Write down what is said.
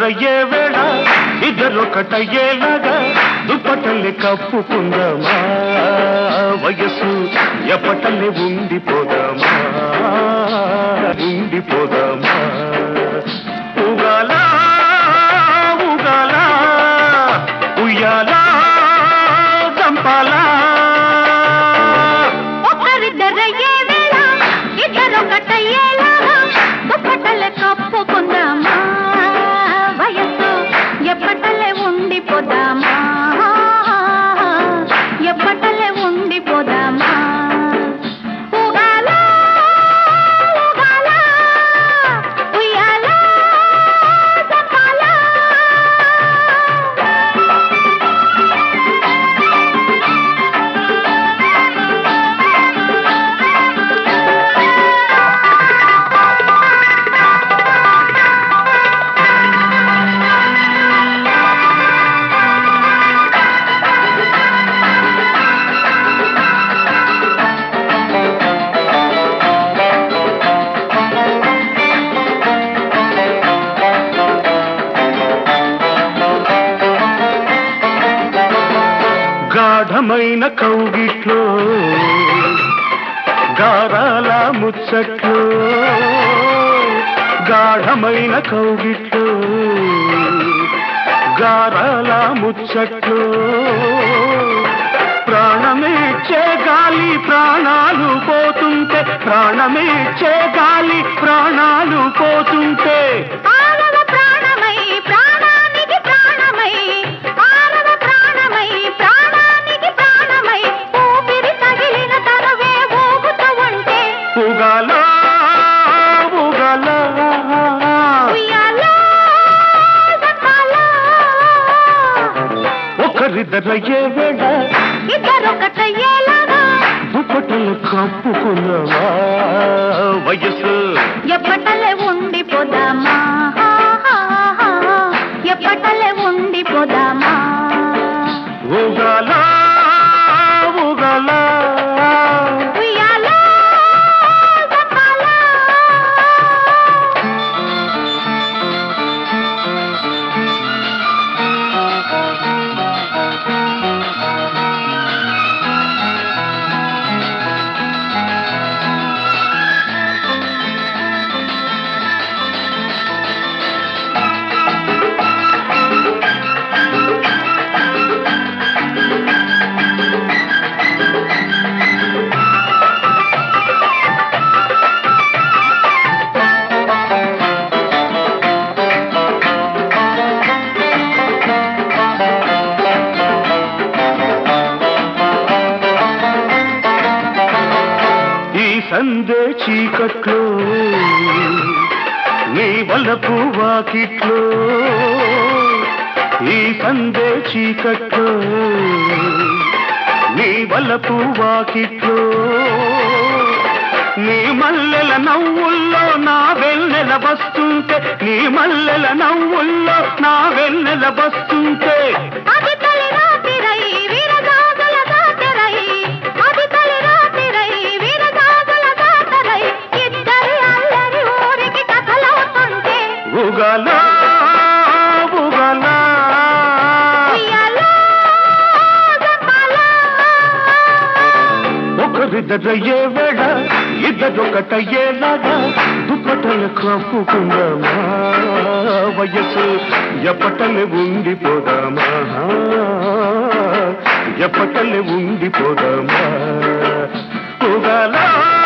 ఒకరిద్దరయ్యే వేళ ఇద్దరొకటయ్యేలాగా దుప్పటల్లి కప్పుకుందామా వయస్సు ఎప్పటల్లి ఉండిపోదామా ఉండిపోదామా ఊగాలా ఊగాలా ఉయ్యాలా చంపాలా ఒకరిద్దరయ్యే వేళ ఇద్దరొకటయ్యేలాగా దుప్పటల్లి కప్పుకుందామా వయస్సు ఎప్పటలే ఉండిపోదామా ఎప్పటలే ఉండిపోదామా ఊగాలా ఊగాలా ఉయ్యాలా చంపాలా గాఢమైన కౌగిట్లో గారాల ముచ్చట్లో గాఢమైన కౌగిట్లో గారాల ముచ్చట్లో ప్రాణమేచ్చే గాలి ప్రాణాలు పోతుంటే ప్రాణమేచ్చే గాలి ప్రాణాలు పోతుంటే ఆరవ ప్రాణమై ప్రాణానికి ప్రాణమై ఆరవ ప్రాణమై ప్రాణానికి ప్రాణమై ఊపిరి తగిలిన తనవే ఊగుతూ ఉంటే ఊగాలా ఊగాలా ఉయ్యాలా చంపాలా ఒకరిద్దరయ్యే వేళ ఇద్దరొకటయ్యేలాగా దుప్పటలు కప్పుకున్నావా వయస్సు ఎప్పటలే ఉండిపోదామా ఎప్పటలే ఉండిపోదామా ఊగాలా ఊగాలా ఉయ్యాలా చంపాలా సందే చీకట్లో నీ వలపు వాకిట్లో ఈ సందే చీకట్లో నీ వలపు వాకిట్లో నీ మల్లెల నవ్వుల్లో నా వెన్నెల వస్తుంటే నీ మల్లెల నవ్వుల్లో నా వెన్నెల వస్తుంటే అది తలి రాతిరై వీరగాగల దాటరై అది తలి రాతిరై వీరగాగల దాటరై ఇద్దరి అల్లరి ఊరికి కథలవుతుంటే ఊగాలా ఊగాలా ఉయ్యాలా చంపాలా ఒకరిద్దరయ్యే వేళ ఇద్దరొకటయ్యేలాగా దుప్పటలు కప్పుకుందామా వయస్సు ఎప్పటలే ఉండిపోదామా ఎప్పటలే ఉండిపోదామా ఊగాలా